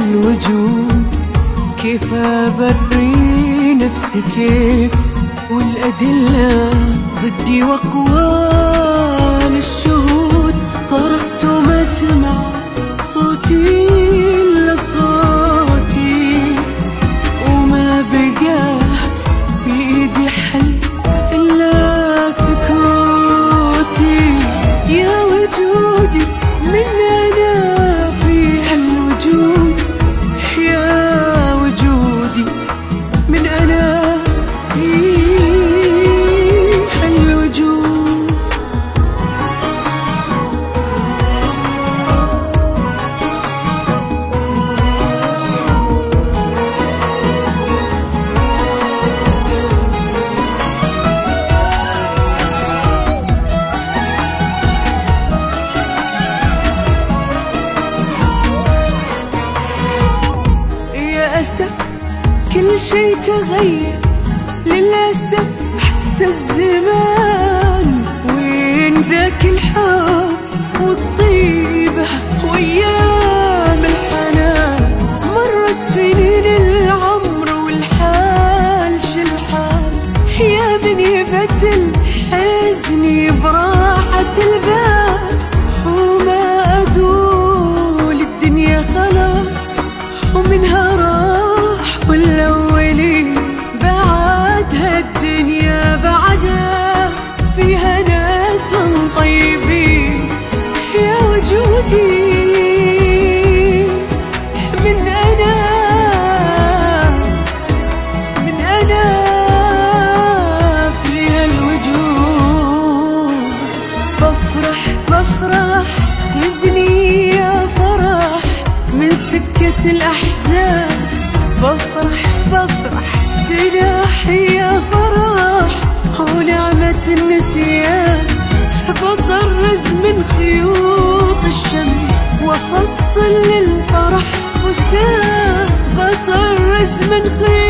هالوجود، كيف أبري نفسي كيف والأدلة ضدي وأقوال الشهود. صرخت وما سمع صوتي إلا صوتي، وما بقى بإيدي حل إلا سكوتي. يا وجودي من أنا في هالوجود، يا وجودي من أنا في هالوجود. للأسف كل شي تغير، للأسف حتى الزمان. وين ذاك الحب والطيبة وأيام الحنان؟ مرت سنين العمر والحال شالحال. يا من يبدل حزني براحة البال، وما أقول الدنيا خلت ومنها راح والأولين بعدها الدنيا بعدها فيها ناس طيبين. يا وجودي من أنا فيها الوجود. بفرح خذني يا فرح من سكة الأحزان. بفرح سلاحي يا فرح ونعمة النسيان. بطرز من خيوط الشمس وأفصل للفرح فستان. بطرز من خيوط